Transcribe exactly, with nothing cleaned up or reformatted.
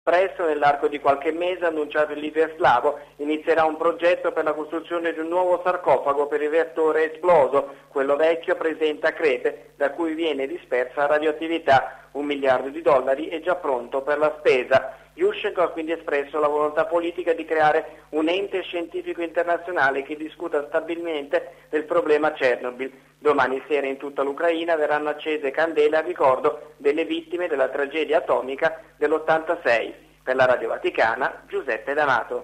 Presto, nell'arco di qualche mese, annunciato il leader slavo, inizierà un progetto per la costruzione di un nuovo sarcofago per il reattore esploso. Quello vecchio presenta crepe da cui viene dispersa radioattività. Un miliardo di dollari è già pronto per la spesa. Yushchenko ha quindi espresso la volontà politica di creare un ente scientifico internazionale che discuta stabilmente del problema Chernobyl. Domani sera in tutta l'Ucraina verranno accese candele a ricordo delle vittime della tragedia atomica dell'ottantasei. Per la Radio Vaticana, Giuseppe D'Amato.